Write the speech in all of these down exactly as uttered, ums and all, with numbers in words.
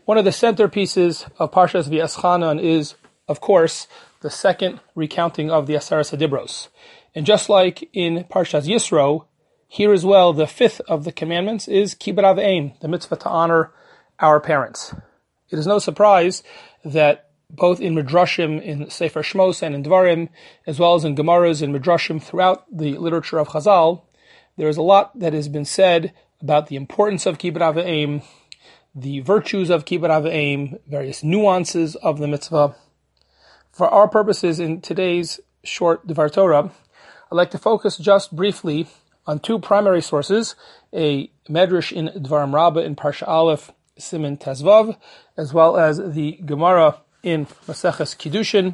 One of the centerpieces of Parshas V'Eschanan is, of course, the second recounting of the Aseres HaDibros. And just like in Parshas Yisro, here as well, the fifth of the commandments is Kibbud Av V'Em, the mitzvah to honor our parents. It is no surprise that both in Midrashim, in Sefer Shmos and in Dvarim, as well as in Gemaras and Midrashim throughout the literature of Chazal, there is a lot that has been said about the importance of Kibbud Av V'Em, the virtues of Kibbud Av V'Em, various nuances of the mitzvah. For our purposes in today's short Dvar Torah, I'd like to focus just briefly on two primary sources, a Medrash in Dvarim Rabbah in Parsha Aleph, Siman Tezvav, as well as the Gemara in Maseches Kiddushin,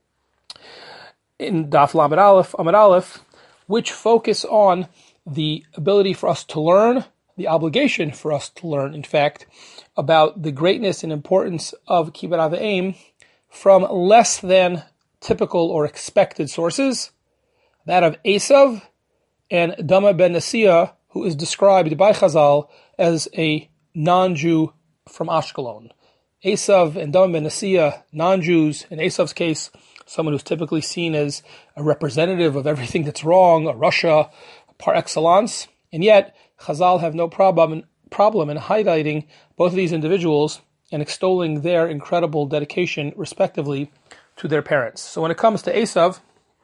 in Daf Lamed Aleph, Amud Aleph, which focus on the ability for us to learn, the obligation for us to learn, in fact, about the greatness and importance of Kibbud Av V'Em from less than typical or expected sources, that of Esav and Dama ben Nasiya, who is described by Chazal as a non-Jew from Ashkelon. Esav and Dama ben Nasiya, non-Jews, in Esav's case, someone who's typically seen as a representative of everything that's wrong, a Russia par excellence, and yet Chazal have no problem, problem in highlighting both of these individuals and extolling their incredible dedication, respectively, to their parents. So when it comes to Esav,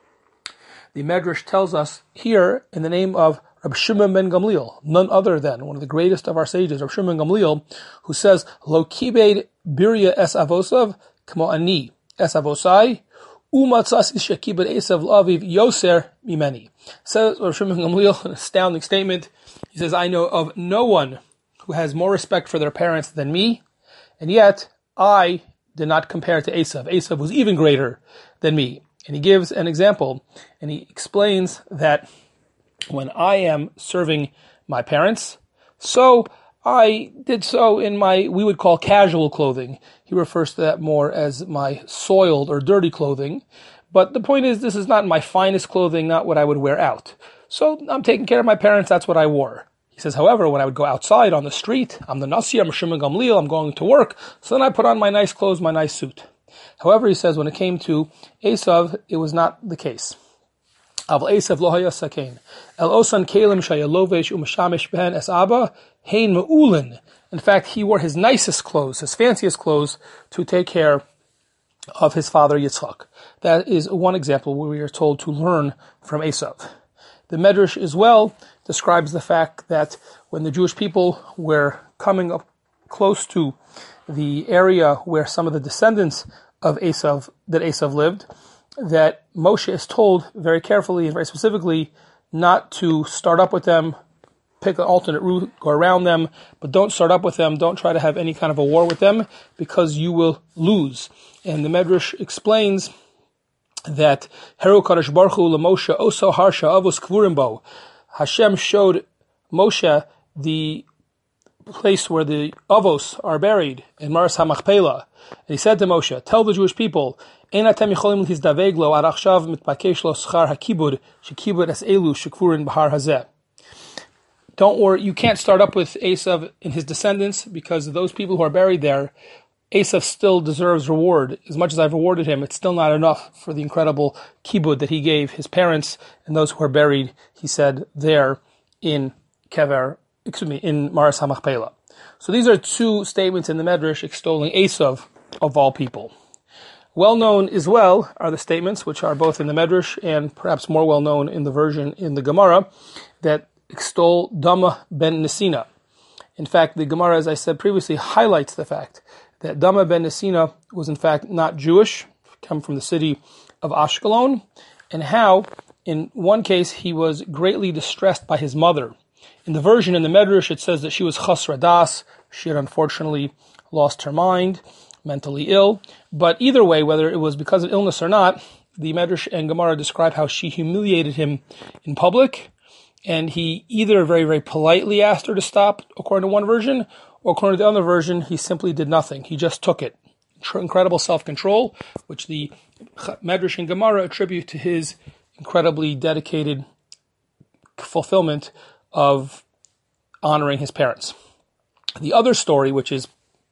the Medrash tells us here in the name of Reb Shimon ben Gamliel, none other than one of the greatest of our sages, Reb Shimon ben Gamliel, who says, Lo kibed birya es avosav, kmo ani es avosai, umatzas shekibed Esav l'aviv yoser mimeni. Says Reb Shimon ben Gamliel, an astounding statement. He says, I know of no one who has more respect for their parents than me, and yet I did not compare to Esav. Esav was even greater than me. And he gives an example, and he explains that when I am serving my parents, so I did so in my, we would call casual clothing. He refers to that more as my soiled or dirty clothing. But the point is, this is not my finest clothing, not what I would wear out. So I'm taking care of my parents, that's what I wore. He says, however, when I would go outside on the street, I'm the Nasi, I'm Shimon Gamliel, I'm going to work, so then I put on my nice clothes, my nice suit. However, he says, when it came to Esav, it was not the case. Aval Esav lo haya sakein. El osan kelim shayalovesh umashamish behen es abba hein me'ulin. In fact, he wore his nicest clothes, his fanciest clothes, to take care of his father Yitzchak. That is one example where we are told to learn from Esav. The Medrash as well describes the fact that when the Jewish people were coming up close to the area where some of the descendants of Esav, that Esav lived, that Moshe is told very carefully and very specifically not to start up with them, pick an alternate route, go around them, but don't start up with them, don't try to have any kind of a war with them, because you will lose. And the Medrash explains that Heru Kadosh Baruch Hu LaMoshe Oso Harsha Avos Kvurim Bo. Hashem showed Moshe the place where the Avos are buried in Maras HaMachpelah. And he said to Moshe, tell the Jewish people, Ein atem yicholim lizdaveg lo ad achshav mitbakesh lo schar hakibud shekibud es elu shekvurin b'har hazeh. Don't worry, you can't start up with Esav and his descendants, because those people who are buried there, Esav still deserves reward. As much as I've rewarded him, it's still not enough for the incredible kibud that he gave his parents and those who are buried, he said, there in Kever, excuse me, in Maras HaMachpelah. So these are two statements in the Medrash extolling Esav of all people. Well known as well are the statements, which are both in the Medrash and perhaps more well known in the version in the Gemara, that extol Dama ben Nesina. In fact, the Gemara, as I said previously, highlights the fact that Dama ben Nesina was in fact not Jewish, come from the city of Ashkelon, and how, in one case, he was greatly distressed by his mother. In the version in the Medrash, it says that she was chasra das, she had unfortunately lost her mind, mentally ill, but either way, whether it was because of illness or not, the Medrash and Gemara describe how she humiliated him in public, and he either very, very politely asked her to stop, according to one version, or according to the other version, he simply did nothing. He just took it. Incredible self-control, which the Medrash and Gemara attribute to his incredibly dedicated fulfillment of honoring his parents. The other story, which is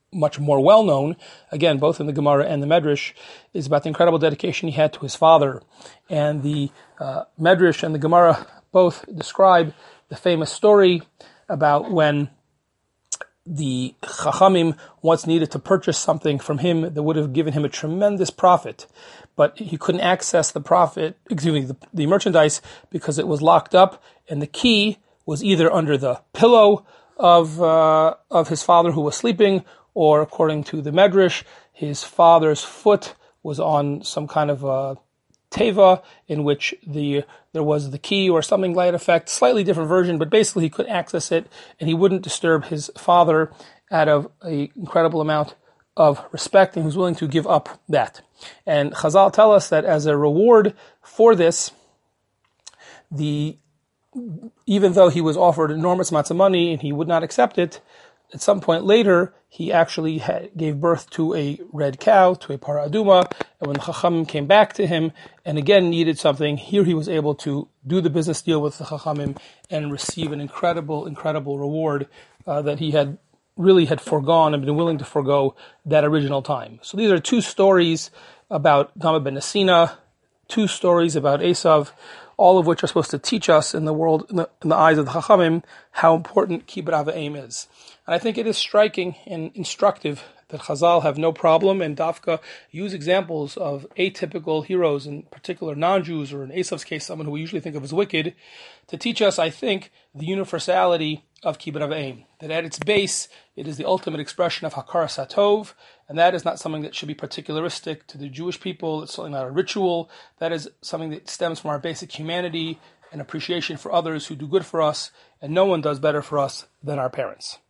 much more well-known, again, both in the Gemara and the Medrash, is about the incredible dedication he had to his father. And the uh, Medrash and the Gemara both describe the famous story about when the Chachamim once needed to purchase something from him that would have given him a tremendous profit, but he couldn't access the profit, excuse me, the, the merchandise because it was locked up, and the key was either under the pillow of uh, of his father who was sleeping, or according to the Medrash, his father's foot was on some kind of a teva in which the there was the key or something like that effect, slightly different version, but basically he could access it and he wouldn't disturb his father out of an incredible amount of respect, and he was willing to give up that. And Chazal tell us that as a reward for this, the even though he was offered enormous amounts of money and he would not accept it, at some point later, he actually had, gave birth to a red cow, to a para aduma, and when the Chachamim came back to him and again needed something, here he was able to do the business deal with the Chachamim and receive an incredible, incredible reward uh, that he had really had foregone and been willing to forego that original time. So these are two stories about Dama ben Nesina, two stories about Esav, all of which are supposed to teach us in the world, in the, in the eyes of the Chachamim, how important Kibbud Av V'Em is. And I think it is striking and instructive that Chazal have no problem and Dafka use examples of atypical heroes, in particular non-Jews, or in Esav's case, someone who we usually think of as wicked, to teach us, I think, the universality of Kibbud Av V'Em. That at its base, it is the ultimate expression of Hakaras HaTov, and that is not something that should be particularistic to the Jewish people. It's certainly not a ritual. That is something that stems from our basic humanity and appreciation for others who do good for us, and no one does better for us than our parents.